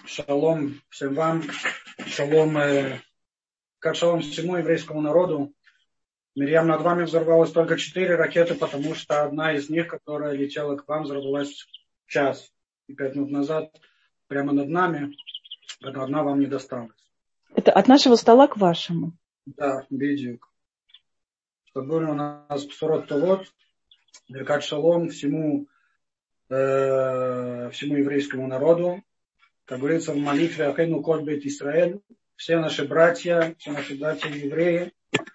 Шалом всем вам, шалом, шалом всему еврейскому народу. Мирьям, над вами взорвалось только 4 ракеты, потому что одна из них, которая летела к вам, взорвалась час и 5 минут назад прямо над нами, поэтому одна вам не досталась. Это от нашего стола к вашему? Да, бедюк. Чтобы у нас Бсорот Толот, Беркат Шалом всему еврейскому народу. Как говорится в молитве Ахейну коль бейт Исраэль, все наши братья евреи,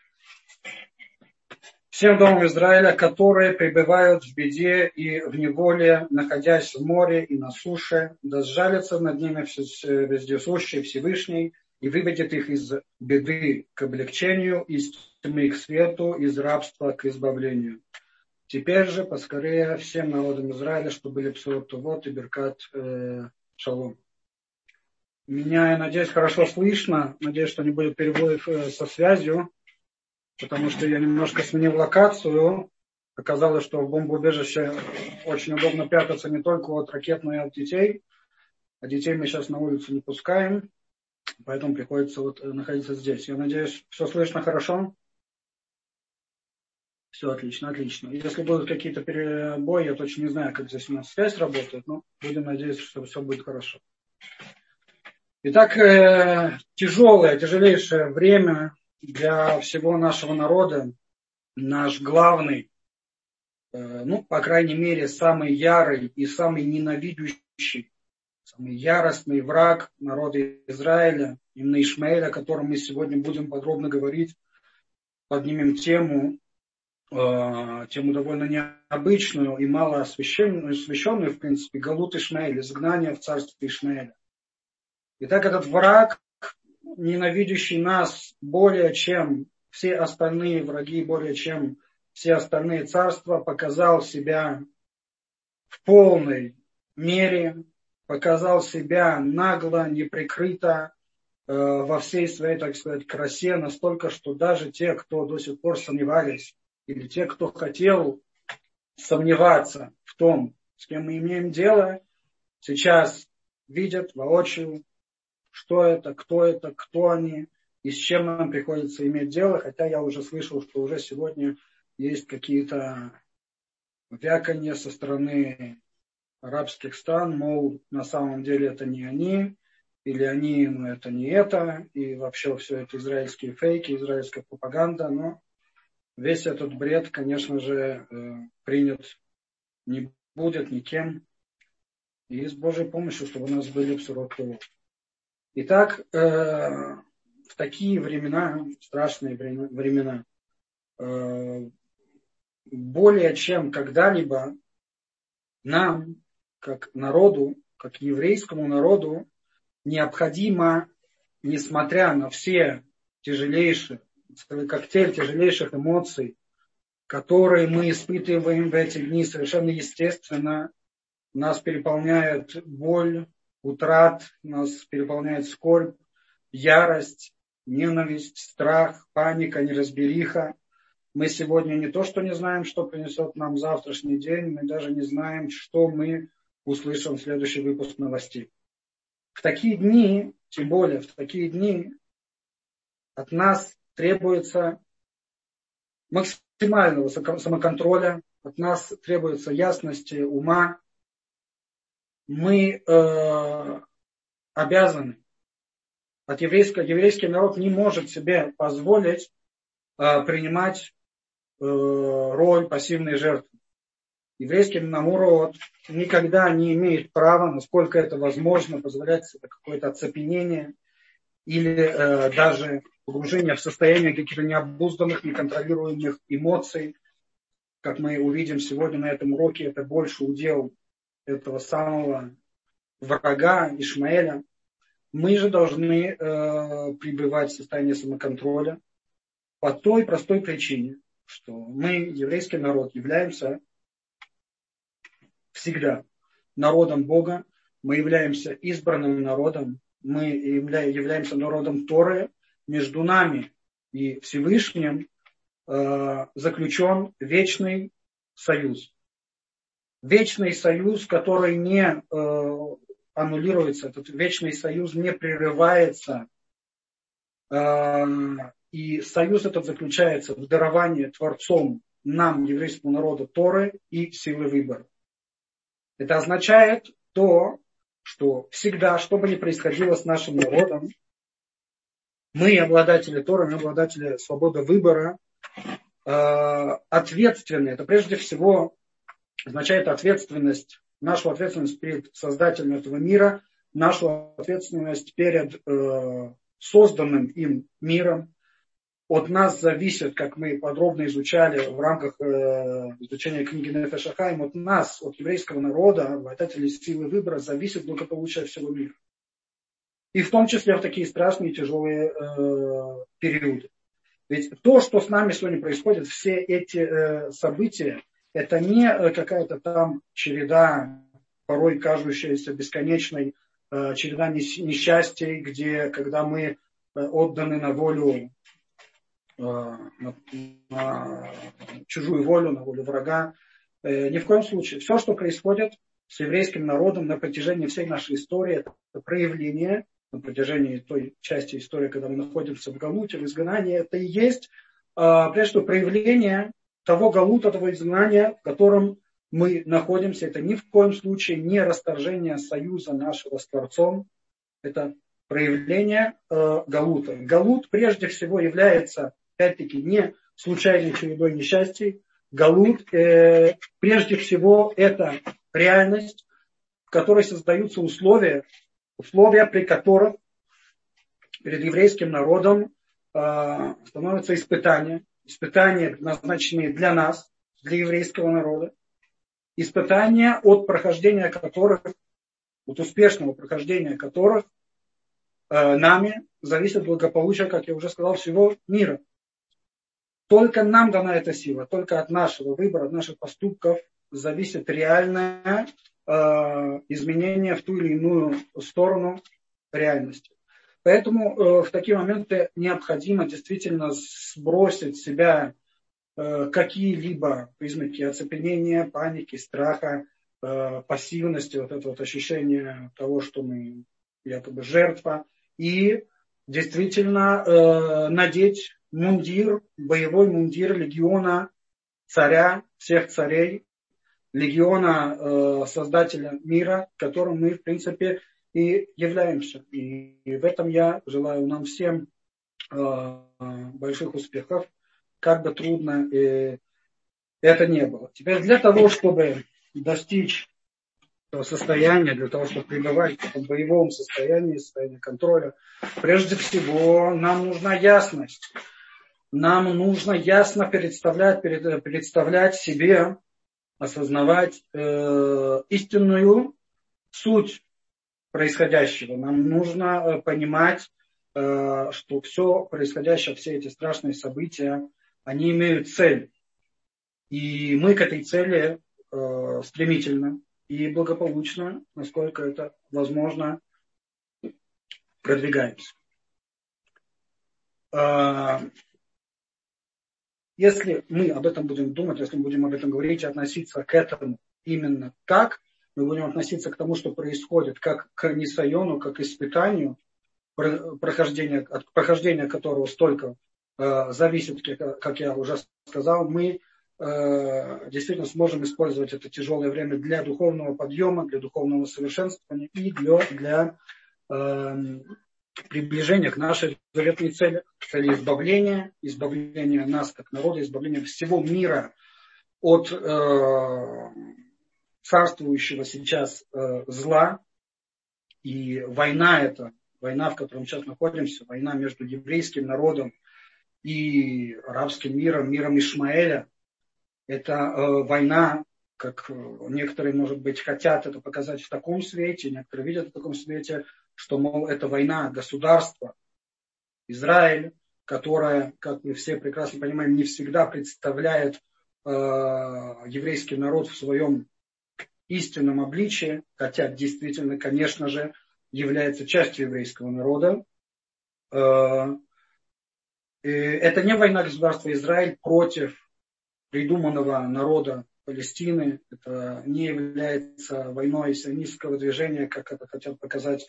всем домам Израиля, которые пребывают в беде и в неволе, находясь в море и на суше, да сжалится над ними вездесущий Всевышний и выведет их из беды к облегчению, из тьмы к свету, из рабства к избавлению. Теперь же поскорее всем народам Израиля, чтобы были Бсорот Толот и Беркат Шалом. Меня, я надеюсь, хорошо слышно. Надеюсь, что не будет перебоев со связью, потому что я немножко сменил локацию. Оказалось, что в бомбоубежище очень удобно прятаться не только от ракет, но и от детей. А детей мы сейчас на улицу не пускаем, поэтому приходится находиться здесь. Я надеюсь, все слышно хорошо? Все отлично, отлично. Если будут какие-то перебои, я точно не знаю, как здесь у нас связь работает, но будем надеяться, что все будет хорошо. Итак, тяжелейшее время для всего нашего народа. Наш главный, по крайней мере, самый ярый и самый ненавидящий, самый яростный враг народа Израиля, именно Ишмаэль, о котором мы сегодня будем подробно говорить, поднимем тему довольно необычную и мало освещенную, в принципе, Галут Ишмаэль, изгнание в царстве Ишмаэля. Итак, этот враг, ненавидящий нас более чем все остальные враги, более чем все остальные царства, показал себя в полной мере, показал себя нагло, неприкрыто, во всей своей, так сказать, красе, настолько, что даже те, кто до сих пор сомневались, или те, кто хотел сомневаться в том, с кем мы имеем дело, сейчас видят воочию, что это, кто они и с чем нам приходится иметь дело. Хотя я уже слышал, что уже сегодня есть какие-то вяканья со стороны арабских стран, мол, на самом деле это не они, или они, но это не это, и вообще все это израильские фейки, израильская пропаганда, но весь этот бред, конечно же, принят не будет никем, и с Божьей помощью, чтобы у нас были Бсорот Толот. Итак, в такие времена, страшные времена, более чем когда-либо нам, как народу, как еврейскому народу, необходимо, несмотря на все тяжелейшие, целый коктейль тяжелейших эмоций, которые мы испытываем в эти дни, совершенно естественно, нас переполняет боль, утрат, нас переполняет скорбь, ярость, ненависть, страх, паника, неразбериха. Мы сегодня не то, что не знаем, что принесет нам завтрашний день, мы даже не знаем, что мы услышим в следующий выпуск новостей. В такие дни, тем более в такие дни, от нас требуется максимального самоконтроля, от нас требуется ясности ума. Мы обязаны, еврейский народ не может себе позволить принимать роль пассивной жертвы. Еврейский народ никогда не имеет права, насколько это возможно, позволять себе какое-то оцепенение или даже погружение в состояние каких-то необузданных, неконтролируемых эмоций. Как мы увидим сегодня на этом уроке, это больше удел этого самого врага Ишмаэля. Мы же должны пребывать в состоянии самоконтроля по той простой причине, что мы, еврейский народ, являемся всегда народом Бога, мы являемся избранным народом, мы являемся народом Торы. Между нами и Всевышним заключен вечный союз. Вечный союз, который не аннулируется, этот вечный союз не прерывается. И союз этот заключается в даровании Творцом нам, еврейскому народу, Торы и силы выбора. Это означает то, что всегда, что бы ни происходило с нашим народом, мы, обладатели Торы, мы, обладатели свободы выбора, ответственны. Это прежде всего означает ответственность, нашу ответственность перед Создателем этого мира, нашу ответственность перед созданным им миром. От нас зависит, как мы подробно изучали в рамках изучения книги Нефеш ха-Хаим, от нас, от еврейского народа, обладателей силы выбора, зависит благополучие всего мира. И в том числе в такие страшные и тяжелые периоды. Ведь то, что с нами сегодня происходит, все эти события, это не какая-то там череда, порой кажущаяся бесконечной, череда несчастий, где, когда мы отданы на волю, на чужую волю, на волю врага. Ни в коем случае. Все, что происходит с еврейским народом на протяжении всей нашей истории, это проявление, на протяжении той части истории, когда мы находимся в галуте, в изгнании, это и есть, прежде всего, проявление того галута, того изгнания, в котором мы находимся. Это ни в коем случае не расторжение союза нашего с Творцом. Это проявление галута. Галут прежде всего является, опять-таки, не случайной чередой несчастий. Галут прежде всего это реальность, в которой создаются условия, при которых перед еврейским народом становятся испытания предназначенные для нас, для еврейского народа, испытания, от прохождения которых, от успешного прохождения которых нами зависит благополучие, как я уже сказал, всего мира. Только нам дана эта сила, только от нашего выбора, от наших поступков зависит реальное изменение в ту или иную сторону реальности. Поэтому в такие моменты необходимо действительно сбросить с себя какие-либо признаки оцепенения, паники, страха, пассивности, вот это вот ощущение того, что мы якобы жертва, и действительно надеть мундир, боевой мундир легиона царя, всех царей, легиона создателя мира, которым мы, в принципе, и являемся. И в этом я желаю нам всем больших успехов, как бы трудно это не было. Теперь для того, чтобы достичь этого состояния, для того, чтобы пребывать в этом боевом состоянии, состоянии контроля, прежде всего нам нужна ясность. Нам нужно ясно представлять себе, осознавать истинную суть происходящего. Нам нужно понимать, что все происходящее, все эти страшные события, они имеют цель. И мы к этой цели стремительно и благополучно, насколько это возможно, продвигаемся. Если мы об этом будем думать, если мы будем об этом говорить и относиться к этому именно так, мы будем относиться к тому, что происходит, как к нисайону, как к испытанию, от прохождения которого столько зависит, как я уже сказал, мы действительно сможем использовать это тяжелое время для духовного подъема, для духовного совершенствования и для приближения к нашей заветной цели, цели избавления нас как народа, избавления всего мира от царствующего сейчас зла. И война эта, война, в которой мы сейчас находимся, война между еврейским народом и арабским миром, миром Ишмаэля, это война, как некоторые, может быть, хотят это показать в таком свете, некоторые видят в таком свете, что, мол, это война государства Израиль, которая, как мы все прекрасно понимаем, не всегда представляет еврейский народ в своем истинном обличии, хотя действительно, конечно же, является частью еврейского народа. Это не война государства Израиль против придуманного народа Палестины. Это не является войной сионистского движения, как это хотят показать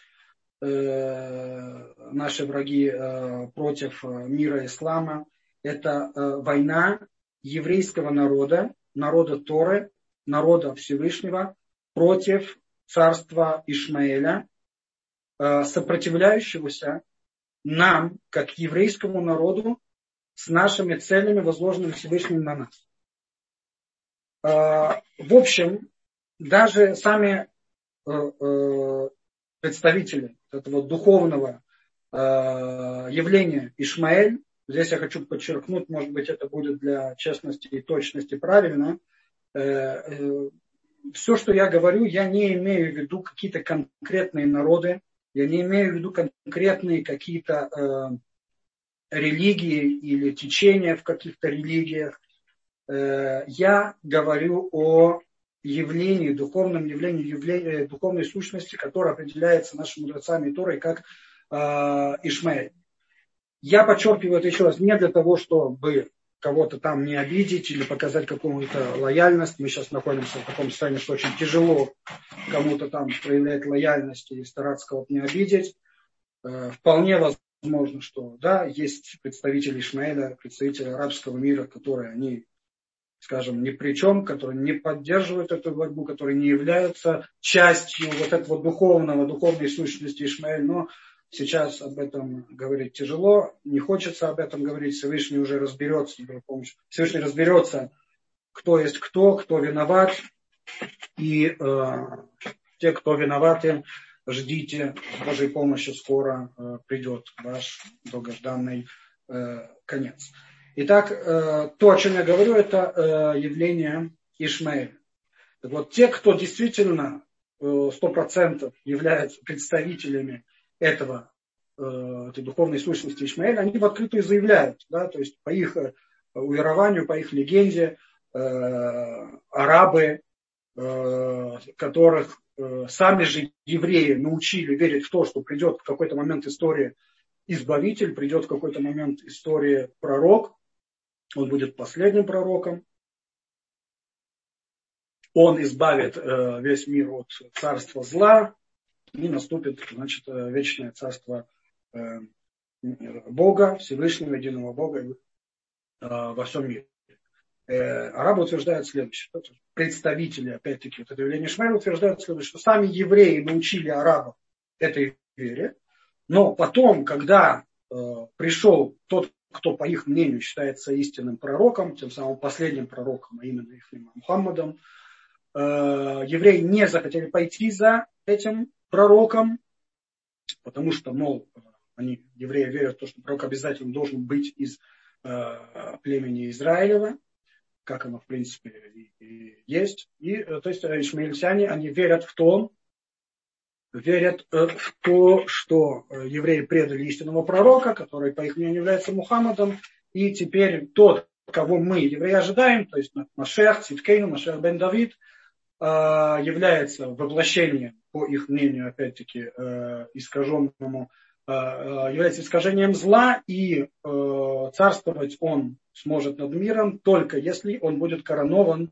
наши враги против мира ислама. Это война еврейского народа, народа Торы, народа Всевышнего против царства Ишмаэля, сопротивляющегося нам, как еврейскому народу, с нашими целями, возложенными Всевышним на нас. В общем, даже сами представители этого духовного явления Ишмаэль, здесь я хочу подчеркнуть, может быть, это будет для честности и точности правильно, все, что я говорю, я не имею в виду какие-то конкретные народы, я не имею в виду конкретные какие-то религии или течения в каких-то религиях. Я говорю о явлении, духовном явлении, духовной сущности, которая определяется нашими мудрецами и Торой как Ишмаэль. Я подчеркиваю это еще раз не для того, чтобы кого-то там не обидеть или показать какую-то лояльность. Мы сейчас находимся в таком состоянии, что очень тяжело кому-то там проявлять лояльность и стараться кого-то не обидеть. Вполне возможно, что да, есть представители Ишмаэля, представители арабского мира, которые они, скажем, ни при чем, которые не поддерживают эту борьбу, которые не являются частью вот этого духовной сущности Ишмаэля. Но сейчас об этом говорить тяжело, не хочется об этом говорить. Всевышний уже разберется, Всевышний разберется, кто есть кто виноват. И те, кто виноваты, ждите Божьей помощи, скоро придет ваш долгожданный конец. Итак, то, о чем я говорю, это явление Ишмаэля. Так вот, те, кто действительно 100% являются представителями этой духовной сущности Ишмаэля, они в открытую заявляют, да, то есть по их уверованию, по их легенде, арабы, которых сами же евреи научили верить в то, что придет в какой-то момент истории избавитель, придет в какой-то момент истории пророк, он будет последним пророком, он избавит весь мир от царства зла, и наступит, значит, вечное царство Бога, Всевышнего, единого Бога во всем мире. Арабы утверждают следующее. Представители, опять-таки, вот это явление Ишмаэля утверждают следующее, что сами евреи научили арабов этой вере, но потом, когда пришел тот, кто, по их мнению, считается истинным пророком, тем самым последним пророком, а именно их Мухаммадом, евреи не захотели пойти за этим пророком, потому что, мол, евреи верят в то, что пророк обязательно должен быть из племени Израилева, как оно, в принципе, и есть. И, то есть, ишмаильтяне, они верят в то, что евреи предали истинного пророка, который, по их мнению, является Мухаммадом, и теперь тот, кого мы, евреи, ожидаем, то есть Машех, Цидкейну, Машех бен Давид, является воплощением, по их мнению, опять-таки, искаженному, является искажением зла, и царствовать он сможет над миром, только если он будет коронован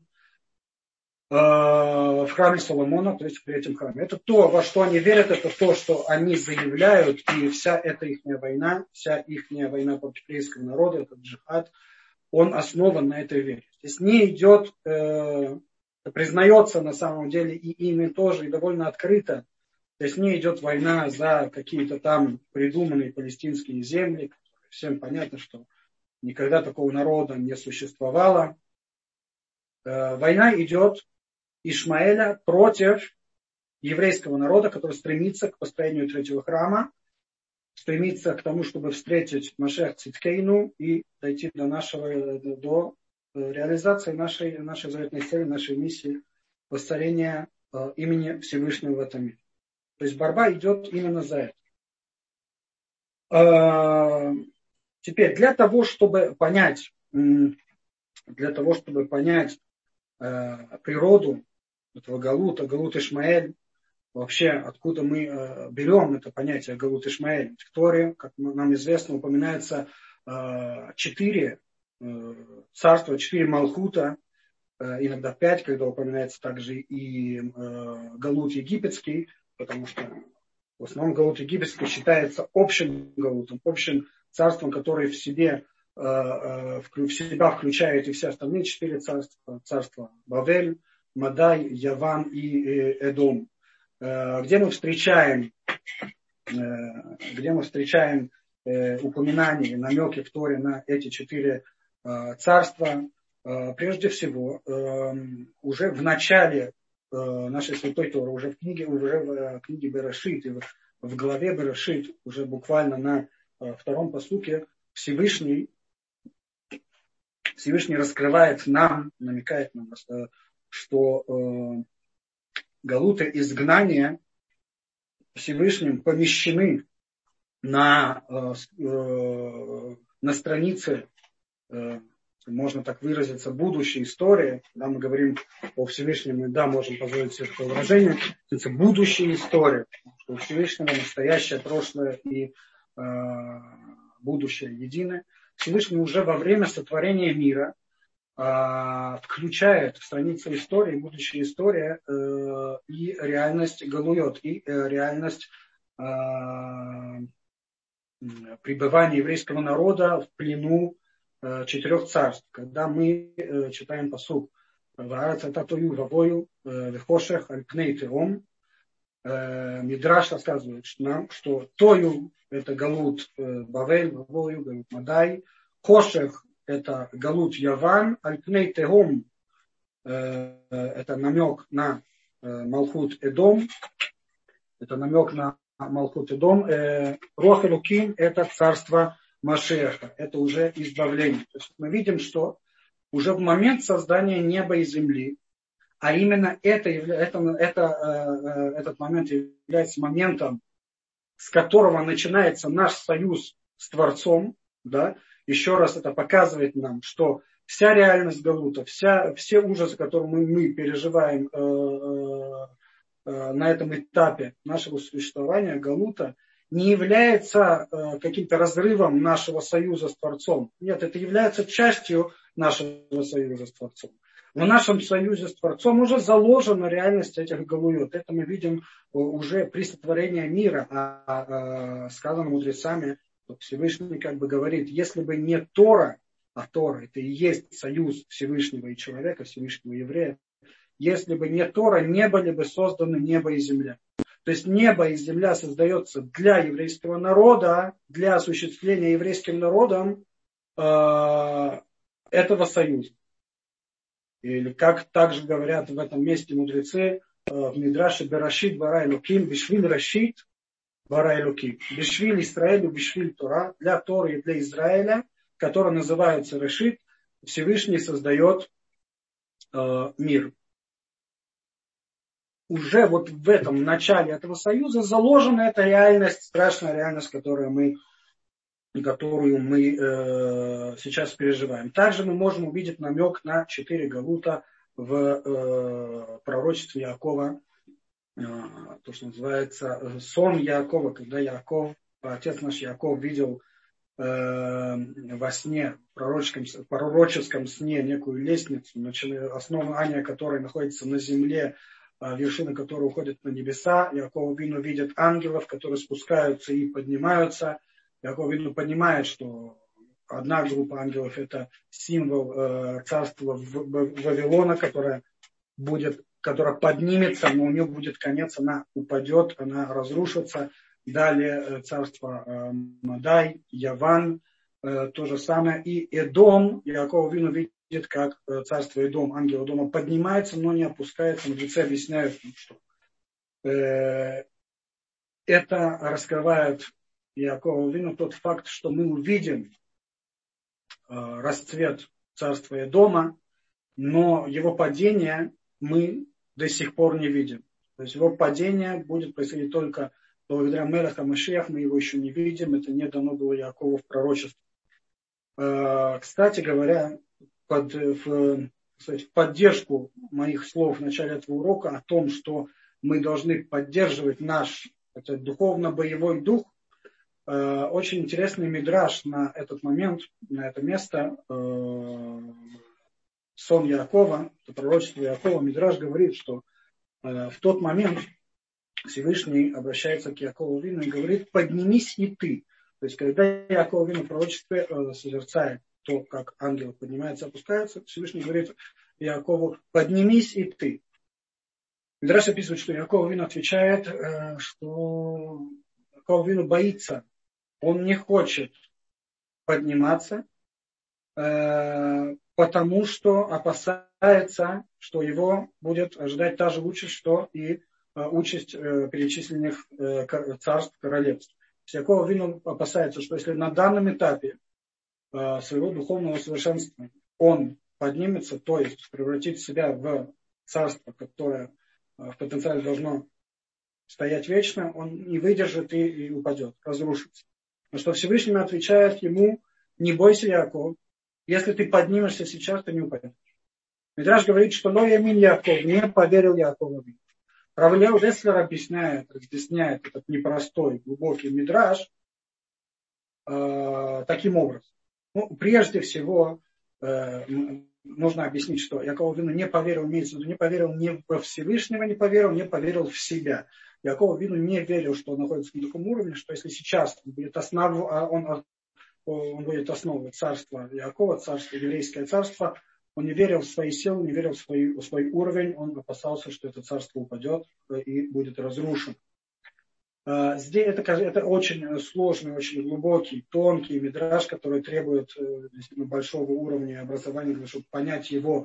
в храме Соломона, то есть в третьем храме. Это то, во что они верят, это то, что они заявляют, и вся эта их война против еврейского народа, этот джихад, он основан на этой вере. Здесь не идет, признается на самом деле и ими тоже, и довольно открыто. То есть не идет война за какие-то там придуманные палестинские земли. Всем понятно, что никогда такого народа не существовало. Война идет Ишмаэля против еврейского народа, который стремится к построению третьего храма, стремится к тому, чтобы встретить Машех Цидкейну и дойти до реализации нашей заветной цели, нашей миссии воцарения имени Всевышнего в этом мире. То есть борьба идет именно за это. Теперь, для того, чтобы понять природу этого Галута, Галут Ишмаэль, вообще откуда мы берем это понятие Галут Ишмаэль. В Торе, как нам известно, упоминается 4 царства, 4 Малхута, иногда 5, когда упоминается также и галут египетский, потому что в основном галут египетский считается общим галутом, общим царством, которое в себя включает и все остальные 4 царства. Царство Бавель, Мадай, Яван и Эдом. Где мы встречаем упоминания, намеки в Торе на эти 4 царства. Прежде всего, уже в начале нашей Святой Торы, уже в книге Берешит, и в главе Берешит, уже буквально на 2-м пасуке, Всевышний раскрывает нам, намекает нам, что галуты изгнания Всевышним помещены на странице, можно так выразиться, будущей истории. Когда мы говорим о Всевышнем, мы, да, можем позволить себе такое выражение, это будущая история, что у Всевышнего настоящее, прошлое и будущее едины. Всевышний уже во время сотворения мира включает в страницу истории, будущая история, и реальность галуйот, и реальность пребывания еврейского народа в плену 4 царств. Когда мы читаем пасук «Ваарец ата тою вавою вехошех аль пней теом», Мидраш рассказывает нам, что тою – это галут Бавель, вавою, галут Мадай, хошех – это галут Яван, аль пней теом – это намек на Малхут Эдом, Руах Элоким – это царство Машеха, это уже избавление. То есть мы видим, что уже в момент создания неба и земли, а именно этот момент является моментом, с которого начинается наш союз с Творцом, да? Еще раз это показывает нам, что вся реальность галута, все ужасы, которые мы переживаем на этом этапе нашего существования, галута, не является каким-то разрывом нашего союза с Творцом. Нет, это является частью нашего союза с Творцом. В нашем союзе с Творцом уже заложена реальность этих галуйот. Это мы видим уже при сотворении мира. Сказано мудрецами, Всевышний как бы говорит, если бы не Тора, а Тора это и есть союз Всевышнего и человека, Всевышнего еврея, если бы не Тора, не были бы созданы небо и земля. То есть небо и земля создается для еврейского народа, для осуществления еврейским народом этого союза. Или как также говорят в этом месте мудрецы в Мидраше Берешит bara Элоким, бишвиль Рашит bara Элоким, бишвиль Исраэлю, бишвиль Тора, для Торы и для Израиля, который называется Решит, Всевышний создает мир. Уже вот в этом начале этого союза заложена эта реальность, страшная реальность, которую мы сейчас переживаем. Также мы можем увидеть намек на 4 галута в пророчестве Яакова, то, что называется сон Яакова, когда отец наш Яаков видел во сне, в пророческом сне некую лестницу, основание которой находится на земле, вершины которой уходят на небеса. Яаков Авину видит ангелов, которые спускаются и поднимаются. Яаков Авину понимает, что одна группа ангелов это символ царства Вавилона, которая поднимется, но у нее будет конец, она упадет, она разрушится. Далее царство Мадай, Яван, то же самое. И Эдом, Яаков Авину видит, как царство Эдом, ангел Эдома поднимается, но не опускается. Мудрецы объясняют, что это раскрывает Яакову Авину тот факт, что мы увидим расцвет царства Эдома, но его падение мы до сих пор не видим. То есть его падение будет происходить только благодаря Мелеха Машиах, мы его еще не видим, это не дано было Яакову в пророчестве. Кстати говоря, в поддержку моих слов в начале этого урока о том, что мы должны поддерживать наш духовно-боевой дух, очень интересный мидраш на этот момент, на это место сон Яакова, это пророчество Яакова, Мидраш говорит, что в тот момент Всевышний обращается к Яакову Вину и говорит: поднимись и ты. То есть, когда Яаков Вину в пророчестве созерцает то, как ангелы поднимаются и опускаются, Всевышний говорит Яакову: поднимись и ты. Мидраш описывает, что Яаков Вину отвечает, что Яаков Вину боится, он не хочет подниматься, потому что опасается, что его будет ожидать та же участь, что и участь перечисленных царств, королевств. Яаков Авину опасается, что если на данном этапе своего духовного совершенства он поднимется, то есть превратит себя в царство, которое в потенциале должно стоять вечно, он не выдержит и упадет, разрушится. Но что Всевышний отвечает ему: не бойся, Яаков, если ты поднимешься сейчас, ты не упадешь. Мидраш говорит, что Ло Ямин Яаков, не поверил Яакову. Рав Элияу Деслер объясняет этот непростой, глубокий мидраш таким образом. Прежде всего, нужно объяснить, что Яаков Вину не поверил, имеется в виду, не поверил не во Всевышнего, не поверил в себя. Яаков Вину не верил, что он находится на таком уровне, что если сейчас он будет основывать царство Яакова, царство, еврейское царство, он не верил в свои силы, не верил в свой уровень, он опасался, что это царство упадет и будет разрушено. Здесь это очень сложный, очень глубокий, тонкий мидраш, который требует действительно большого уровня образования, чтобы понять его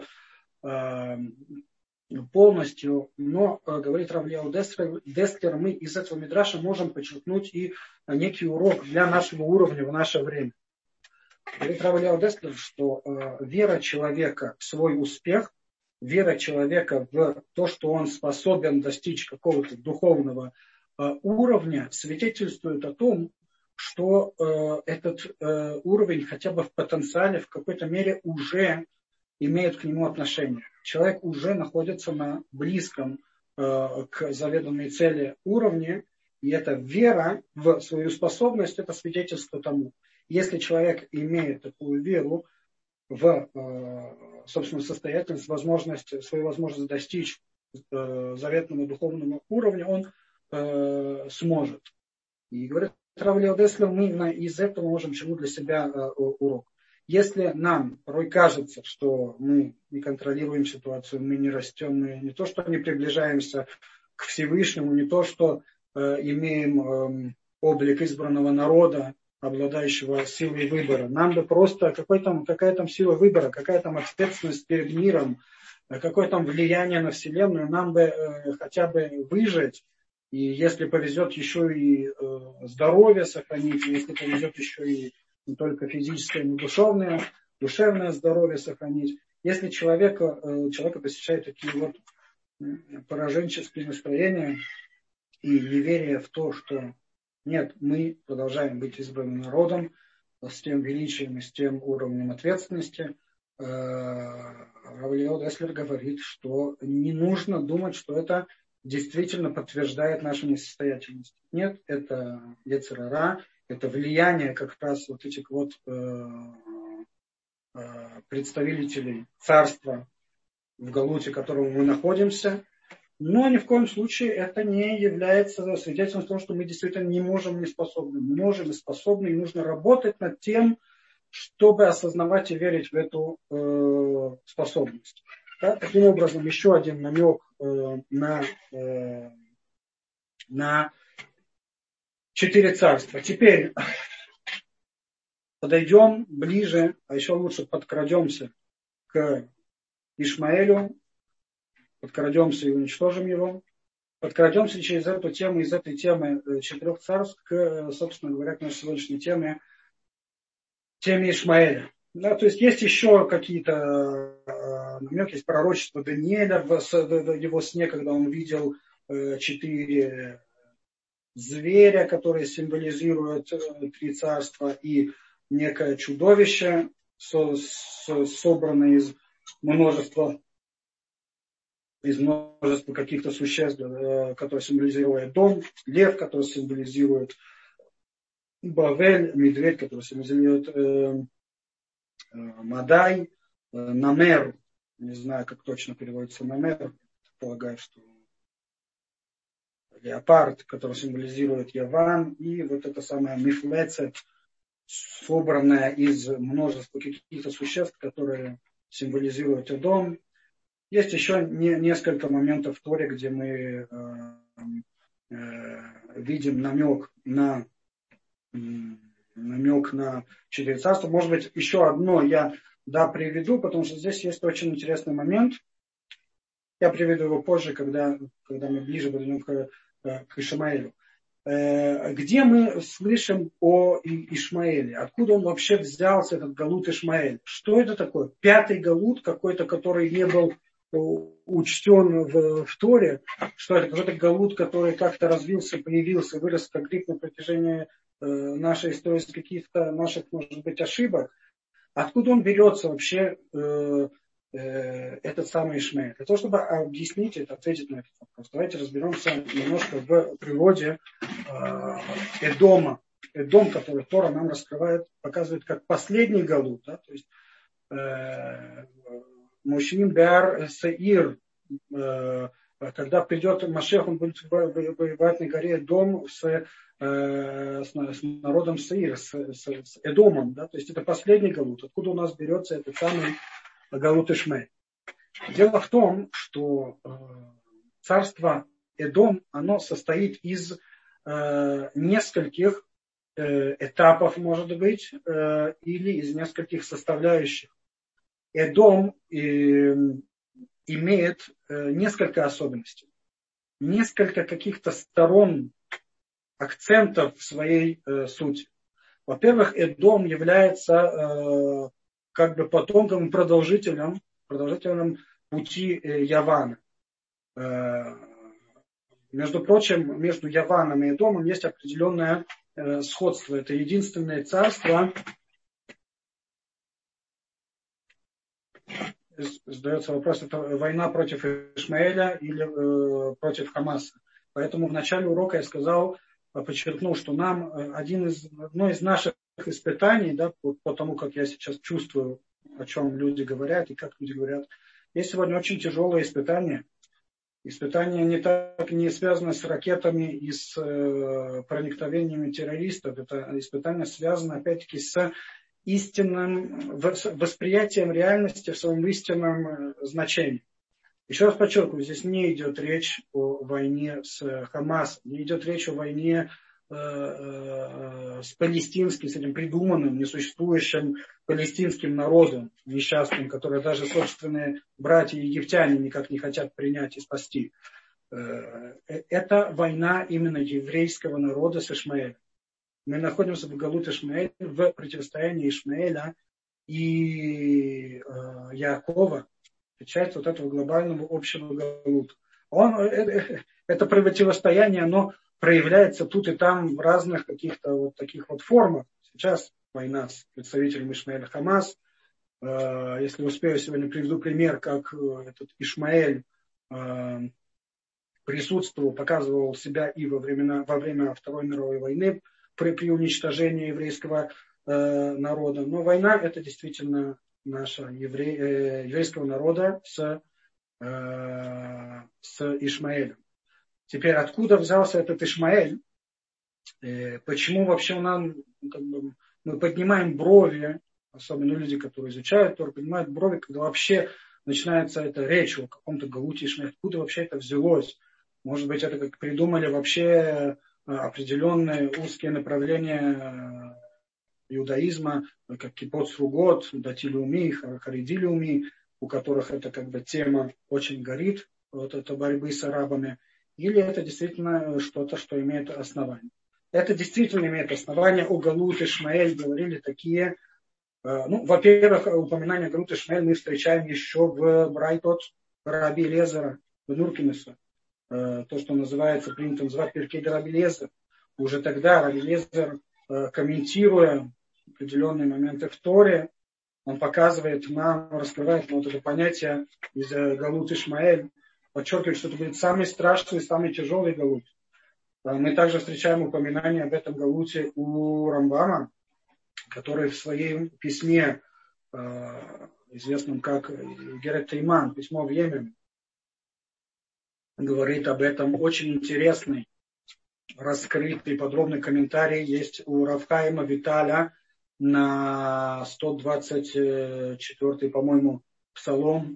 полностью. Но, говорит Рав Элияу Деслер, мы из этого мидраша можем подчеркнуть и некий урок для нашего уровня в наше время. Говорит Рав Элияу Деслер, что вера человека в свой успех, вера человека в то, что он способен достичь какого-то духовного уровня, свидетельствует о том, что этот уровень хотя бы в потенциале в какой-то мере уже имеет к нему отношение. Человек уже находится на близком к заведомой цели уровне, и эта вера в свою способность, это свидетельство тому. Если человек имеет такую веру в собственную состоятельность, свою возможность достичь заветного духовного уровня, он сможет. И говорит Рав Элияу Деслер, мы из этого можем чему для себя урок. Если нам порой кажется, что мы не контролируем ситуацию, мы не растем, мы не то, что не приближаемся к Всевышнему, не то, что имеем облик избранного народа, обладающего силой выбора. Нам бы просто какая там сила выбора, какая там ответственность перед миром, какое там влияние на Вселенную, нам бы хотя бы выжить. И если повезет, еще и здоровье сохранить, если повезет, еще и не только физическое, но и душевное здоровье сохранить. Если человека посещают такие вот пораженческие настроения и неверие в то, что нет, мы продолжаем быть избранным народом с тем величием и с тем уровнем ответственности, Рав Элияу Деслер говорит, что не нужно думать, что это действительно подтверждает нашу несостоятельность. Нет, это йецер ара, это влияние как раз вот этих вот представителей царства, в галуте которого мы находимся. Но ни в коем случае это не является свидетельством того, что мы действительно не можем, не способны. Мы можем и способны, и нужно работать над тем, чтобы осознавать и верить в эту способность. Да? Таким образом, еще один намек на 4 царства. Теперь подойдем ближе, а еще лучше подкрадемся к Ишмаэлю, подкрадемся и уничтожим его. Подкрадемся через эту тему, из этой темы 4 царств к, собственно говоря, к нашей сегодняшней теме Ишмаэля. Да, то есть еще какие-то намеки, есть пророчество Даниэля в его сне, когда он видел 4 зверя, которые символизируют 3 царства, и некое чудовище, собранное из множества каких-то существ, которые символизируют дом, лев, который символизирует Бавель, медведь, который символизирует Мадай, Намер, Не знаю, как точно переводится намер. Полагаю, что леопард, который символизирует Яван, и вот это самое мифлецет, собранное из множества каких-то существ, которые символизируют Эдом. Есть еще несколько моментов в Торе, где мы видим намек на 4 царства. Может быть, еще одно я приведу, потому что здесь есть очень интересный момент. Я приведу его позже, когда мы ближе подойдем к Ишмаэлю. Где мы слышим о Ишмаэле? Откуда он вообще взялся, этот галут Ишмаэль? Что это такое? 5-й галут какой-то, который не был учтен в Торе. Что это? Какой-то галут, который как-то развился, появился, вырос как гриб на протяжении нашей истории, с каких-то наших, может быть, ошибок. Откуда он берется вообще, этот самый Ишмаэль? Для того, чтобы объяснить это, ответить на этот вопрос, давайте разберемся немножко в природе Эдома. Эдом, который Тора нам раскрывает, показывает как последний галут, да, то есть Мушим Беар Саир, когда придет Машех, он будет воевать на горе Эдом с народом Саир, с Эдомом, да, то есть это последний галут. Откуда у нас берется этот самый галут Ишмаэль? Дело в том, что царство Эдом, оно состоит из нескольких этапов, может быть, или из нескольких составляющих. Эдом имеет несколько особенностей, несколько каких-то сторон, акцентов в своей сути. Во-первых, Эдом является как бы потомком, продолжителем пути Явана. Между прочим, между Яваном и Эдомом есть определенное сходство. Это единственное царство. Задается вопрос, это война против Ишмаэля или против Хамаса. Поэтому в начале урока я подчеркнул, что нам одно из наших испытаний, да, по тому, как я сейчас чувствую, о чем люди говорят и как люди говорят, есть сегодня очень тяжелое испытание. Испытание не связано с ракетами и с проникновениями террористов. Это испытание связано, опять-таки, с истинным восприятием реальности в своем истинном значении. Еще раз подчеркиваю, здесь не идет речь о войне с Хамасом, не идет речь о войне с палестинским, с этим придуманным, несуществующим палестинским народом несчастным, который даже собственные братья египтяне никак не хотят принять и спасти. Это война именно еврейского народа с Ишмаэлем. Мы находимся в галут Ишмаэль, в противостоянии Ишмаэля и Яакова, часть вот этого глобального общего галута. Это противостояние, оно проявляется тут и там в разных каких-то вот таких вот формах. Сейчас война с представителем Ишмаэля Хамас. Если успею, сегодня приведу пример, как этот Ишмаэль присутствовал, показывал себя и во время Второй мировой войны при уничтожении еврейского народа. Но война — это действительно наша еврейского народа с Ишмаэлем. Теперь, откуда взялся этот Ишмаэль? Почему вообще мы поднимаем брови, особенно люди, которые изучают Тору, поднимают брови, когда вообще начинается эта речь о каком-то галуте Ишмаэля. Откуда вообще это взялось? Может быть, это как придумали вообще определенные узкие направления иудаизма, как Кипот Сругот, Датилиуми, Харидилиуми, у которых это как бы тема очень горит, вот это борьбы с арабами, или это действительно что-то, что имеет основание. Это действительно имеет основание. О галут Ишмаэль говорили такие. Во-первых, упоминание галут Ишмаэль мы встречаем еще в Брайтот Раби Элиэзера, в Нуркинеса. То, что называется, принято называть Перкей де Раби Элиэзер. Уже тогда Раби Элиэзер, комментируя определенные моменты в Торе, он показывает нам, раскрывает нам вот это понятие из галут Ишмаэль, подчеркивает, что это будет самый страшный, самый тяжелый галут. Мы также встречаем упоминание об этом галуте у Рамбама, который в своем письме известном как Герет Тейман, письмо в Йемен, говорит об этом. Очень интересный, раскрытый, подробный комментарий есть у Рав Хаима Виталя на 124-й, по-моему, псалом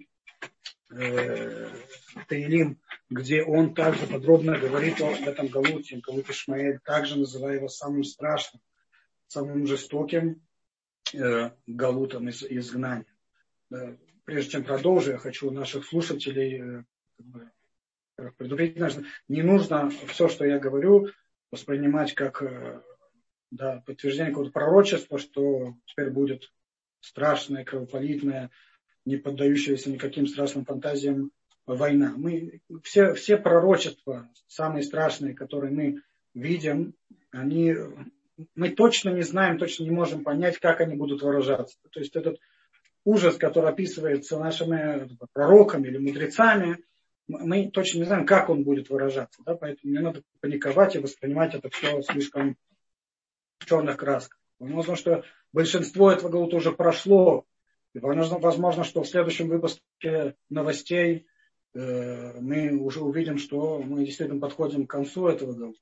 Теилим, где он также подробно говорит об этом галуте. Галут Ишмаэль, также называя его самым страшным, самым жестоким галутом изгнания. Прежде чем продолжу, я хочу наших слушателей предупредить, не нужно все, что я говорю, воспринимать как подтверждение какого-то пророчества, что теперь будет страшная, кровопролитная, не поддающаяся никаким страшным фантазиям война. Мы все пророчества, самые страшные, которые мы видим, мы точно не знаем, точно не можем понять, как они будут выражаться. То есть этот ужас, который описывается нашими пророками или мудрецами, мы точно не знаем, как он будет выражаться. Да? Поэтому не надо паниковать и воспринимать это все слишком в черных красках. Возможно, что большинство этого галута уже прошло. И возможно, что в следующем выпуске новостей мы уже увидим, что мы действительно подходим к концу этого галута.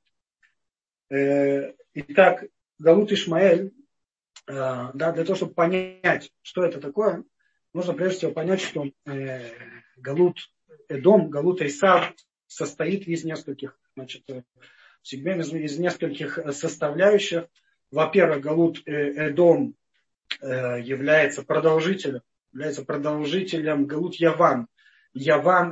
Итак, галут Ишмаэль, для того, чтобы понять, что это такое, нужно прежде всего понять, что галут Эдом, галут Эйсав состоит из нескольких сегментов, из нескольких составляющих. Во-первых, галут Эдом является продолжителем галут Яван. Яван,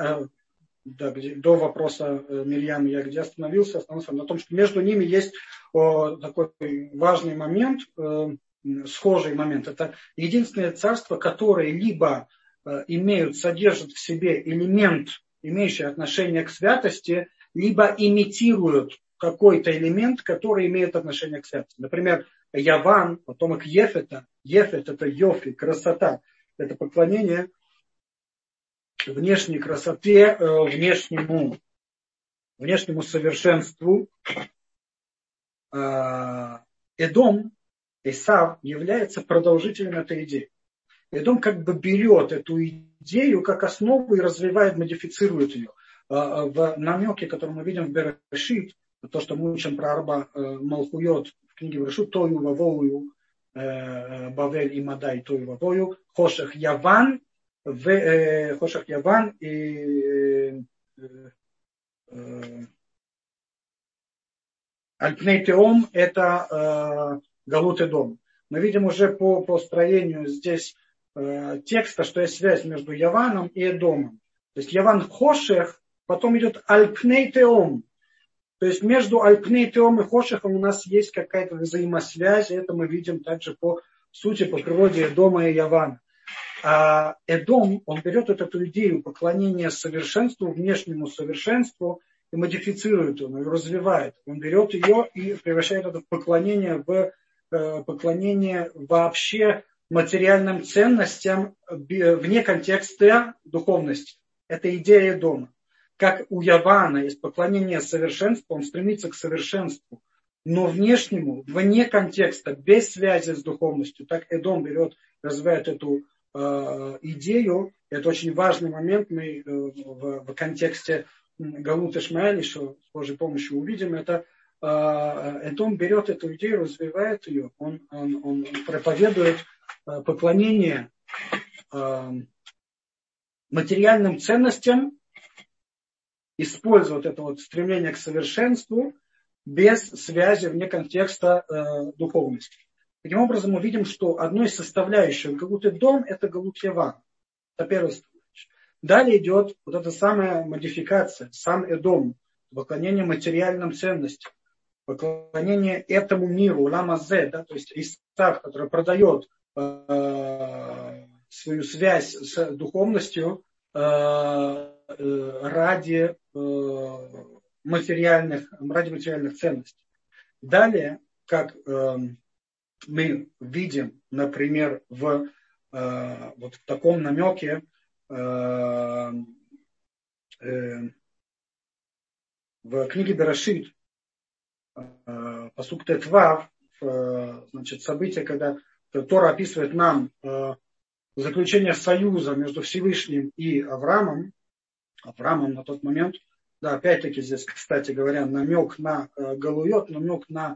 до вопроса Мирьям я где остановился на том, что между ними есть такой важный момент, схожий момент. Это единственное царство, которое либо содержит в себе элемент, имеющий отношение к святости, либо имитируют какой-то элемент, который имеет отношение к святости. Например, Яван, потомок Ефета. Ефет – это йофи, красота. Это поклонение внешней красоте, внешнему совершенству. Эдом, Эсав, является продолжителем этой идеи. Эдом как бы берет эту идею как основу и развивает, модифицирует ее. В намеке, который мы видим в Берешит, то, что мы учим про Арба Малхуйот в книге Берешит, Тою Вавою, Бавель и Мадай, Тою Вавою, Хошех Яван и Альпней Теом – это галут Эдом. Мы видим уже по строению здесь текста, что есть связь между Яваном и Эдомом. То есть Яван Хошех, потом идет Альпней Теом. То есть между Альпней Теом и Хошехом у нас есть какая-то взаимосвязь. Это мы видим также по сути, по природе Эдома и Явана. А Эдом, он берет эту идею поклонения совершенству, внешнему совершенству, и модифицирует ее, развивает. Он берет ее и превращает это в поклонение вообще материальным ценностям вне контекста духовности. Это идея Эдома. Как у Явана есть поклонение совершенству, он стремится к совершенству, но внешнему, вне контекста, без связи с духовностью. Так Эдом берет, развивает эту идею. Это очень важный момент. Мы в контексте галут Ишмаэль еще с Божьей помощью увидим. Это Эдом берет эту идею, развивает ее. Он проповедует поклонение материальным ценностям, использует это стремление к совершенству без связи вне контекста духовности. Таким образом, мы видим, что одной из составляющих галут Эдом – это галут Яван. Это первая составляющая. Далее идет вот эта самая модификация, сам Эдом, поклонение материальным ценностям, поклонение этому миру, ламазе, да, то есть Исав, который продает свою связь с духовностью ради материальных ценностей. Далее, как мы видим, например, в таком намеке в книге Берешит, пасук Тет Вав, событие, когда Тора описывает нам заключение союза между Всевышним и Авраамом на тот момент, да, опять-таки здесь, кстати говоря, намек на Галуйот, намек на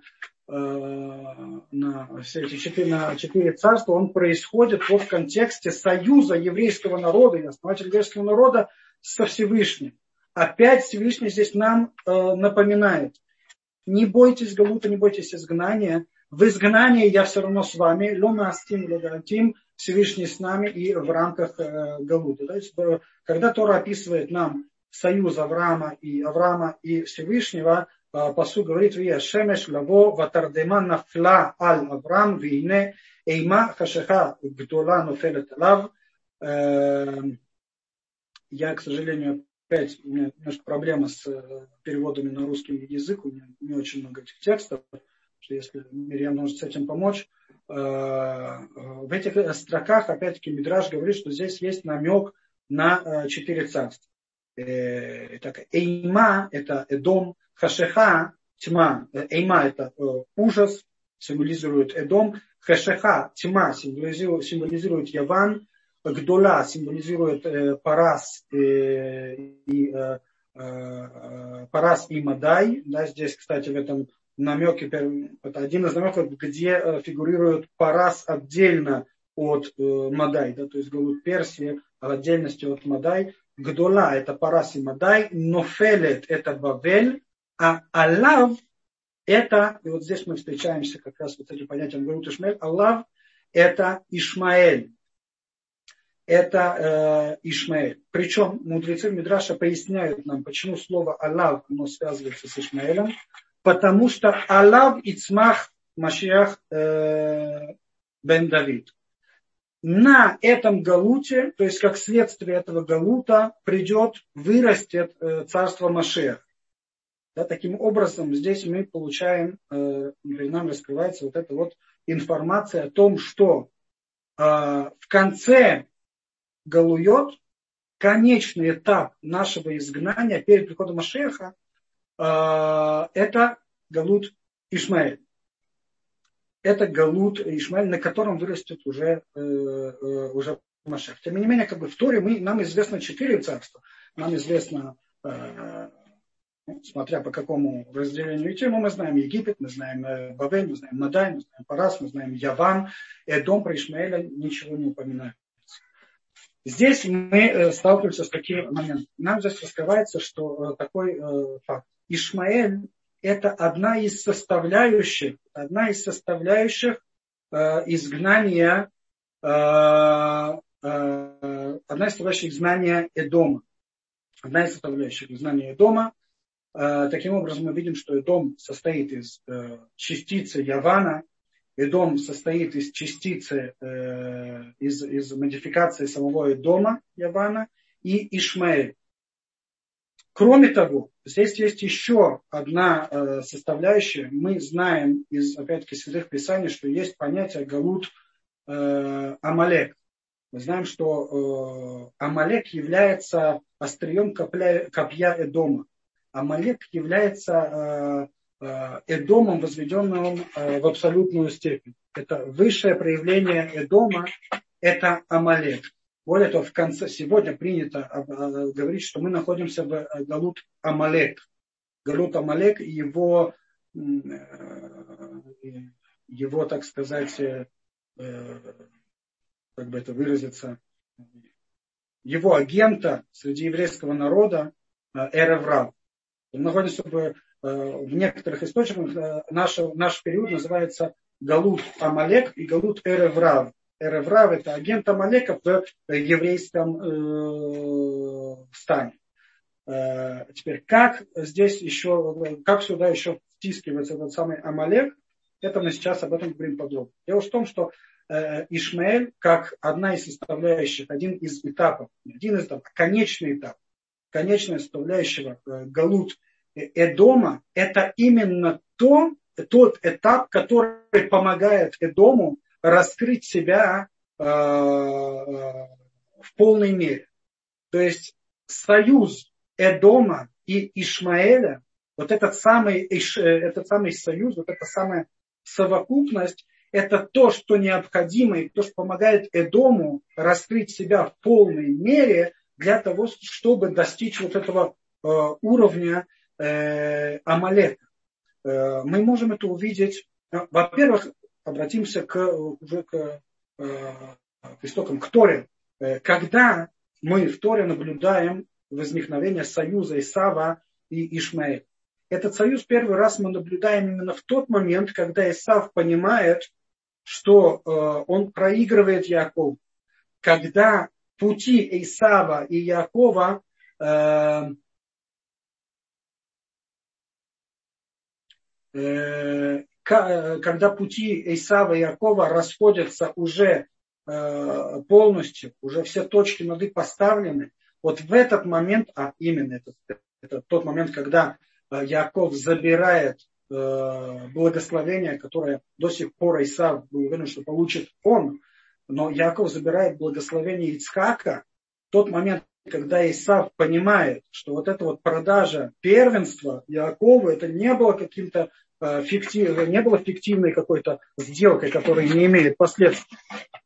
все эти четыре царства, он происходит вот в контексте союза еврейского народа и основателя еврейского народа со Всевышним. Опять Всевышний здесь нам напоминает: не бойтесь галута, не бойтесь изгнания. В изгнании я все равно с вами. Лома астим, логатим, Всевышний с нами и в рамках галута. То есть, когда Тора описывает нам союз Авраама и Всевышнего, пасук говорит: «Вия шемеш лаво ватардема нафла аль Авраам вине эйма хашеха гдола нофелет алав». Я, к сожалению, опять у меня немножко проблема с переводами на русский язык, у меня не очень много этих текстов, что если Мирьям может с этим помочь. В этих строках, опять-таки, Мидраш говорит, что здесь есть намек на 4 царства. Эйма – это Эдом, Хашеха – тьма. Эйма – это ужас, символизирует Эдом. Хашеха – тьма, символизирует Яван. Гдола символизирует Парас и Мадай. Да, здесь, кстати, в этом намеке, это один из намеков, где фигурирует Парас отдельно от Мадай, да, то есть Галут Персии в отдельности от Мадай. Гдола – это Парас и Мадай, Нофелет – это Бавель, а Алав – это, и вот здесь мы встречаемся как раз вот с этим понятием Галут Ишмаэль, Алав – это Ишмаэль. Это Ишмаэль. Причем мудрецы Мидраша поясняют нам, почему слово Алав оно связывается с Ишмаэлем. Потому что Алав Ицмах Машиах бен Давид. На этом галуте, то есть как следствие этого галута, вырастет царство Машиах. Да, таким образом, здесь мы получаем, перед нами раскрывается вот эта вот информация о том, что в конце Галуйот, конечный этап нашего изгнания перед приходом Машиаха, это Галут Ишмаэль. Это Галут Ишмаэль, на котором вырастет уже Машиах. Тем не менее, в Торе нам известно 4 царства. Нам известно, смотря по какому разделению идти, мы знаем Египет, мы знаем Бавель, мы знаем Мадай, мы знаем Парас, мы знаем Яван. Эдом, про Ишмаэля ничего не упоминается. Здесь мы сталкиваемся с таким моментом. Нам здесь раскрывается, что такой факт. Ишмаэль – это одна из составляющих изгнания, Эдома. Одна из составляющих изгнания Эдома. Таким образом, мы видим, что Эдом состоит из частицы Явана, Эдом состоит из частицы, из модификации самого Эдома, Явана, и Ишмаэль. Кроме того, здесь есть еще одна составляющая. Мы знаем из, опять-таки, святых писаний, что есть понятие Галут Амалек. Мы знаем, что Амалек является острием копья Эдома. Амалек является Эдомом, возведенным в абсолютную степень. Это высшее проявление Эдома, это Амалек. Более того, в конце сегодня принято говорить, что мы находимся в Галут Амалек. Галут Амалек и его, так сказать, как бы это выразиться, его агента среди еврейского народа Эрев Рав. Он находится в некоторых источниках, наш период называется Галут Амалек и Галут Эрев Рав. Эрев Рав – это агент Амалека в еврейском стане. Теперь, как сюда еще втискивается этот самый Амалек, это мы сейчас об этом говорим подробно. Дело в том, что Ишмаэль, как одна из составляющих, конечный этап, конечная составляющая Галут Эдома, это именно тот этап, который помогает Эдому раскрыть себя в полной мере. То есть союз Эдома и Ишмаэля, вот этот самый союз, вот эта самая совокупность, это то, что необходимо, и то, что помогает Эдому раскрыть себя в полной мере для того, чтобы достичь вот этого уровня Амалека. Мы можем это увидеть. Во-первых, обратимся уже к истокам, к Торе. Когда мы в Торе наблюдаем возникновение союза Исава и Ишмаэля. Этот союз первый раз мы наблюдаем именно в тот момент, когда Исав понимает, что он проигрывает Якову. Когда пути Исава и Якова когда пути Исава и Якова расходятся уже полностью, уже все точки над «и» поставлены, вот в этот момент, именно это тот момент, когда Яков забирает благословение, которое до сих пор Исав был уверен, что получит он, но Яков забирает благословение Ицхака, тот момент, когда Исав понимает, что вот эта вот продажа первенства Якова, это не было каким-то не было фиктивной какой-то сделкой, которая не имеет последствий.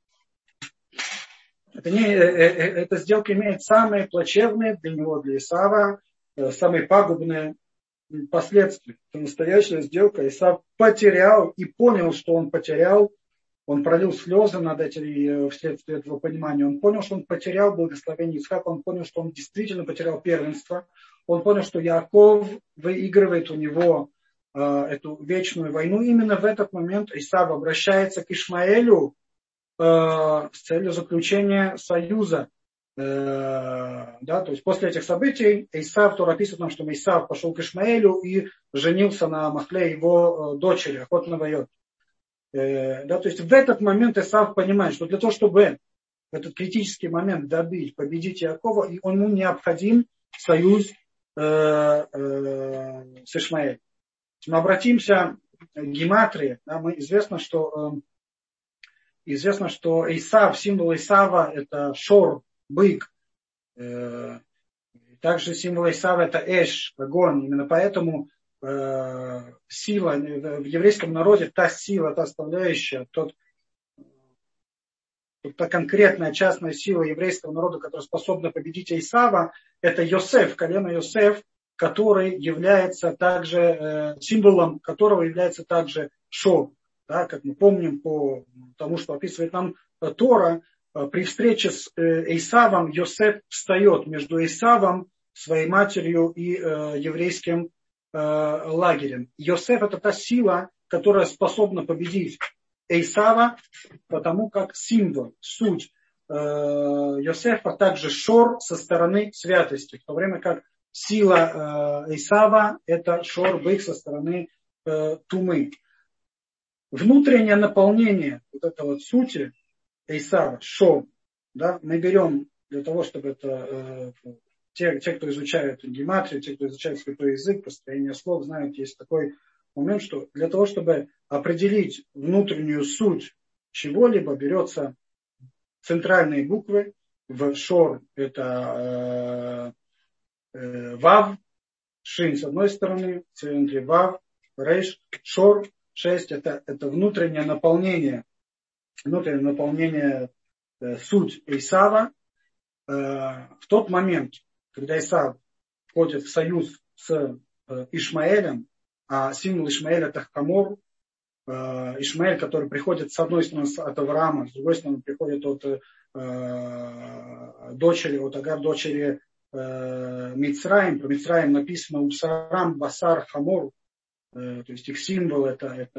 Эта сделка имеет самые плачевные для него, для Исава, самые пагубные последствия. Это настоящая сделка. Исав потерял и понял, что он потерял. Он пролил слезы над этим вследствие этого понимания. Он понял, что он потерял благословение Ицхака. Он понял, что он действительно потерял первенство. Он понял, что Яков выигрывает у него эту вечную войну. Именно в этот момент Исав обращается к Ишмаэлю с целью заключения союза. Да, то есть после этих событий Исав, Тора описывает нам, что Исав пошел к Ишмаэлю и женился на Махле, его дочери, охотно воет. Да, то есть в этот момент Исав понимает, что для того, чтобы в этот критический момент добить, победить Якова, ему необходим союз с Ишмаэлем. Мы обратимся к гематрии. Да, известно, что Исав, символ Исава это шор, бык. Также символ Исава это эш, огонь. Именно поэтому сила в еврейском народе, та сила, та составляющая, та конкретная частная сила еврейского народа, которая способна победить Исава, это Йосеф, колено Йосеф, который является также, символом которого является также шор. Да, как мы помним по тому, что описывает нам Тора, при встрече с Исавом Йосеф встает между Исавом, своей матерью и еврейским лагерем. Йосеф это та сила, которая способна победить Исава, потому как символ, суть Йосефа также шор со стороны святости, в то время как сила Исава это шор бык со стороны тумы. Внутреннее наполнение вот этой вот сути Исава, шор, да, мы берем для того, чтобы это те, кто изучают гематрию, те, кто изучает святой язык, построение слов, знают, есть такой момент, что для того, чтобы определить внутреннюю суть чего-либо, берется центральные буквы. В шор это вав, шин с одной стороны, в центре вав, рейш, шор, 6 это внутреннее наполнение суть Исава. В тот момент, когда Исав входит в союз с Ишмаэлем, а символ Ишмаэля это Хамор, Ишмаэль, который приходит с одной стороны от Авраама, с другой стороны приходит от дочери, от Агар, дочери Мицраим. Про Мицраим написано Усарам, Басар, Хамор, то есть их символ это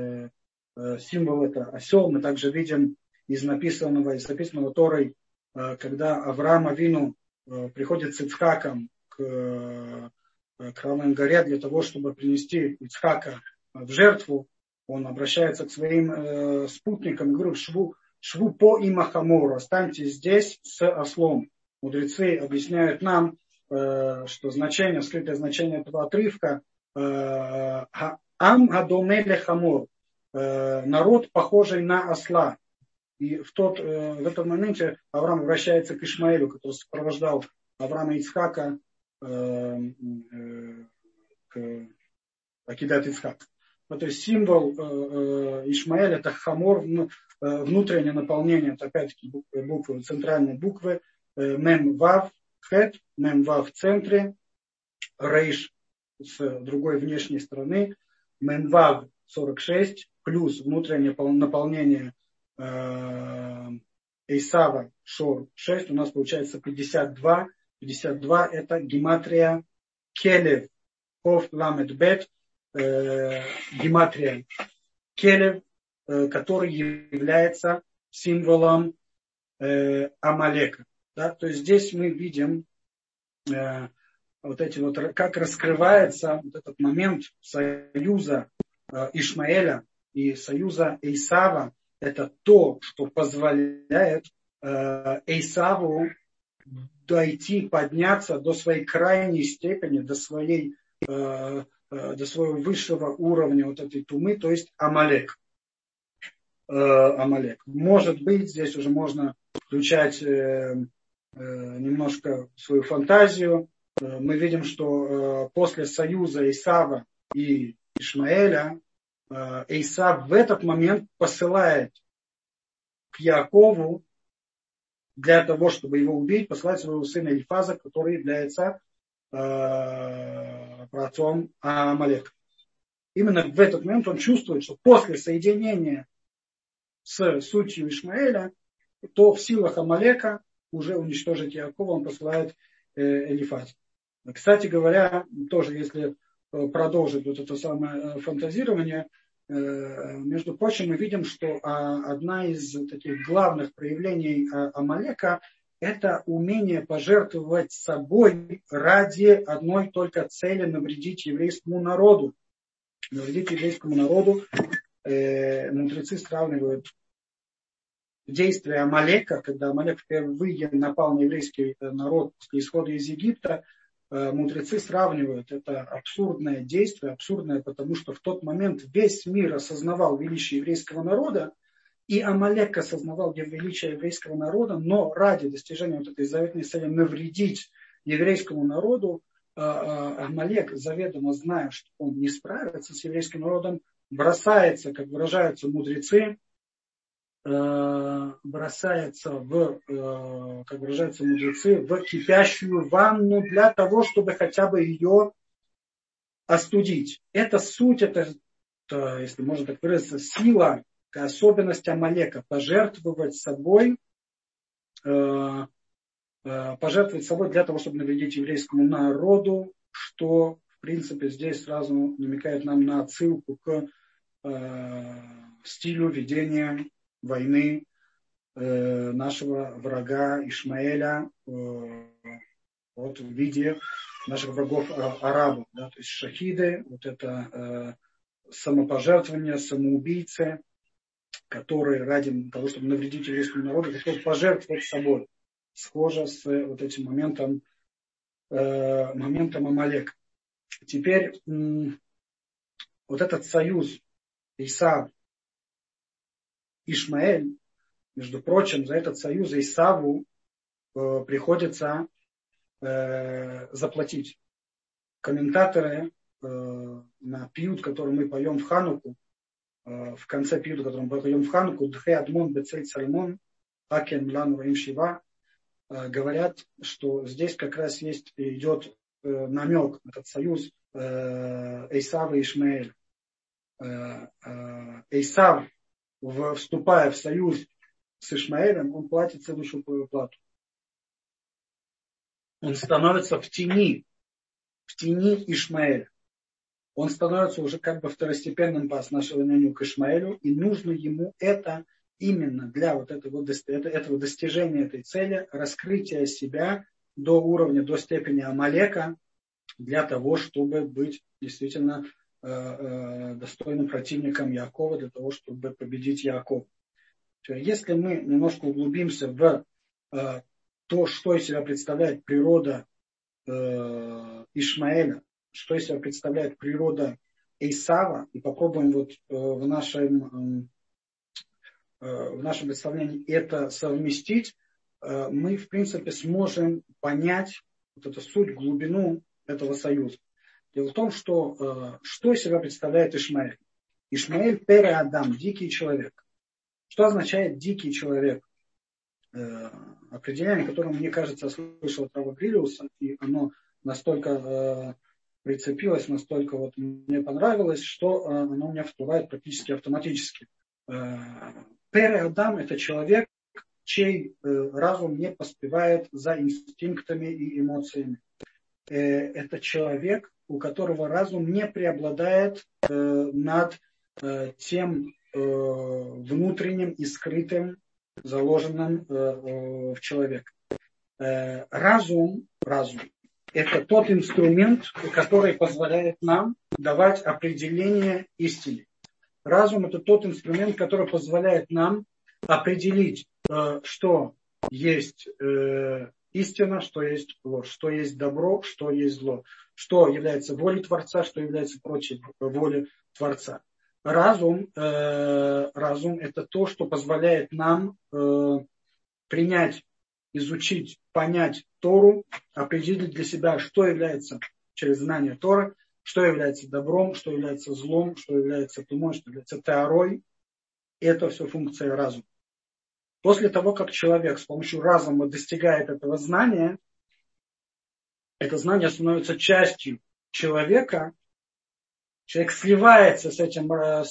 осел. Мы также видим из записанного Торой, когда Авраам Авину приходит с Ицхаком к Храмовой горе для того, чтобы принести Ицхака в жертву, он обращается к своим спутникам и говорит: шву по има хамору, останьтесь здесь с ослом. Мудрецы объясняют нам, что скрытое значение этого отрывка ам гадомеле хамор, народ, похожий на осла. И в этом моменте Авраам обращается к Ишмаэлю, который сопровождал Авраама и Ицхака к Акидат Ицхак. то есть символ Ишмаэль это хамор, внутреннее наполнение, это опять-таки буквы, центральные буквы, мем вав хет, мем вав в центре, рейш с другой внешней стороны, мем вав 46, плюс внутреннее наполнение Эйсава Шор 6, у нас получается 52. 52 это гематрия Келев, Хов Ламед Бет, гематрия Келев, который является символом Амалека. Да? То есть здесь мы видим вот эти вот, как раскрывается вот этот момент союза Ишмаэля и союза Эйсава. Это то, что позволяет Эйсаву дойти, подняться до своей крайней степени, до своего высшего уровня вот этой тумы, то есть Амалек. Амалек. Может быть, здесь уже можно включать немножко свою фантазию. Мы видим, что после союза Эйсава и Ишмаэля Эйсав в этот момент посылает к Яакову для того, чтобы его убить, посылает своего сына Элифаза, который является праотцом Амалека. Именно в этот момент он чувствует, что после соединения с сутью Ишмаэля, то в силах Амалека уже уничтожить Яакова он посылает Элифаза. Кстати говоря, тоже если продолжить вот это самое фантазирование, между прочим, мы видим, что одна из таких главных проявлений Амалека – это умение пожертвовать собой ради одной только цели навредить еврейскому народу. Навредить еврейскому народу мудрецы сравнивают действия Амалека, когда Амалек впервые напал на еврейский народ после исхода из Египта. Мудрецы сравнивают это абсурдное действие, абсурдное, потому что в тот момент весь мир осознавал величие еврейского народа, и Амалек осознавал величие еврейского народа, но ради достижения вот этой заветной цели навредить еврейскому народу, Амалек, заведомо зная, что он не справится с еврейским народом, бросается, как выражаются мудрецы, бросается в кипящую ванну для того, чтобы хотя бы ее остудить. Это суть, это, если можно так выразиться, сила, особенность Амалека – пожертвовать собой для того, чтобы навредить еврейскому народу, что, в принципе, здесь сразу намекает нам на отсылку к стилю ведения войны нашего врага Ишмаэля вот, в виде наших врагов арабов. Да? То есть шахиды, вот это самопожертвование, самоубийцы, которые ради того, чтобы навредить еврейскому народу, готовы пожертвовать собой. Схоже с вот этим моментом Амалека. Теперь вот этот союз Исав, Ишмаэль, между прочим, за этот союз Исаву приходится заплатить. Комментаторы на пиют, который мы поем в Хануку, в конце пиюта, который мы поем в Хануку, Дхе Адмон Бецель Сальмон, Акен Млан Раим Шива, говорят, что здесь как раз идет намек на этот союз Эйсава и Ишмаэля. Эйсав, вступая в союз с Ишмаэлем, он платит следующую плату. Он становится в тени Ишмаэля. Он становится уже как бы второстепенным по отношению к Ишмаэлю, и нужно ему это именно для вот этого достижения этой цели, раскрытия себя до уровня, до степени Амалека, для того, чтобы быть действительно достойным противником Яакова, для того, чтобы победить Яакова. Если мы немножко углубимся в то, что из себя представляет природа Ишмаэля, что из себя представляет природа Эйсава, и попробуем вот в нашем представлении это совместить, мы, в принципе, сможем понять вот эту суть, глубину этого союза. Дело в том, что из себя представляет Ишмаэль. Ишмаэль пере Адам, дикий человек. Что означает дикий человек? Определение, которое, мне кажется, я слышал от Рава Грилиуса, и оно настолько прицепилось, настолько вот мне понравилось, что оно у меня всплывает практически автоматически. Пере Адам – это человек, чей разум не поспевает за инстинктами и эмоциями. Это человек, у которого разум не преобладает над тем внутренним и скрытым, заложенным в человек. Разум – это тот инструмент, который позволяет нам давать определение истине. Разум – это тот инструмент, который позволяет нам определить, что есть истина, что есть ложь, что есть добро, что есть зло, что является волей Творца, что является против воли Творца. Разум – это то, что позволяет нам принять, изучить, понять Тору, определить для себя, что является через знание Торы, что является добром, что является злом, что является тумой, что является теорой. Это все функция разума. После того, как человек с помощью разума достигает этого знания, это знание становится частью человека, человек сливается с этим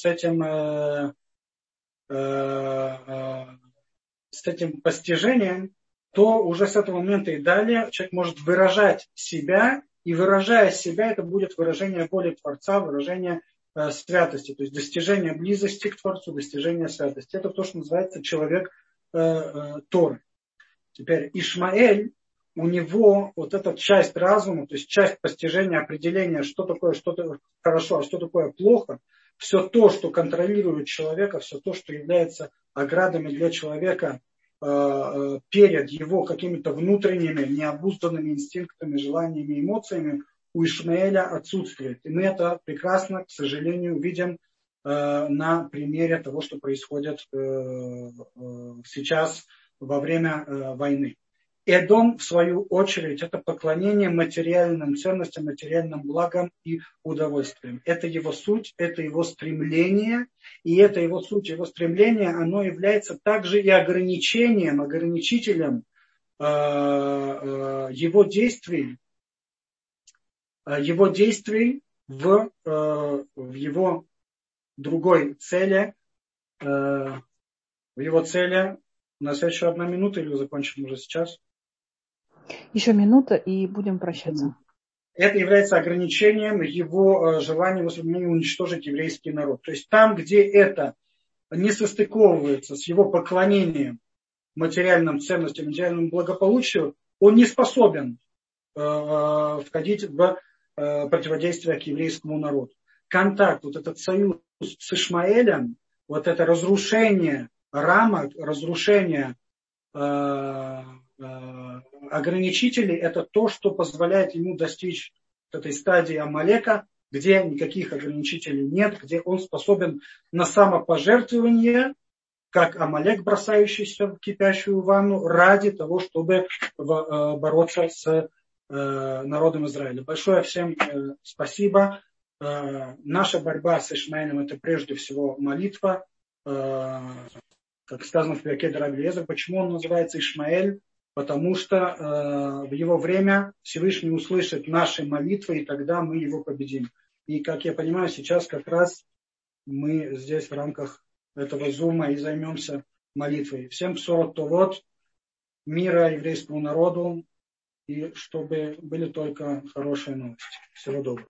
постижением, то уже с этого момента и далее человек может выражать себя, и выражая себя, это будет выражение воли Творца, выражение святости, то есть достижение близости к Творцу, достижение святости. Это то, что называется человек Торы. Теперь Ишмаэль, у него вот эта часть разума, то есть часть постижения, определения, что такое что-то хорошо, а что такое плохо, все то, что контролирует человека, все то, что является оградами для человека перед его какими-то внутренними, необузданными инстинктами, желаниями, эмоциями, у Ишмаэля отсутствует. И мы это прекрасно, к сожалению, видим на примере того, что происходит сейчас во время войны. Эдом, в свою очередь, это поклонение материальным ценностям, материальным благам и удовольствиям. Это его суть, это его стремление, и это его суть, его стремление, оно является также и ограничителем его действий в его другой цели, на следующую еще 1 минута, или закончим уже сейчас? Еще минута, и будем прощаться. Это является ограничением его желания, его стремления уничтожить еврейский народ. То есть там, где это не состыковывается с его поклонением материальным ценностям, материальному благополучию, он не способен входить в противодействие к еврейскому народу. Контакт, вот этот союз с Ишмаэлем, вот это разрушение рамок, разрушение ограничителей, это то, что позволяет ему достичь этой стадии Амалека, где никаких ограничителей нет, где он способен на самопожертвование, как Амалек, бросающийся в кипящую ванну, ради того, чтобы бороться с народом Израиля. Большое всем спасибо. Наша борьба с Ишмаэлем — это прежде всего молитва. Как сказано в перке Раби Элиэзер, почему он называется Ишмаэль? Потому что в его время Всевышний услышит наши молитвы, и тогда мы его победим. И, как я понимаю, сейчас как раз мы здесь в рамках этого зума и займемся молитвой. Всем бсорот товот, мира еврейскому народу, и чтобы были только хорошие новости. Всего доброго.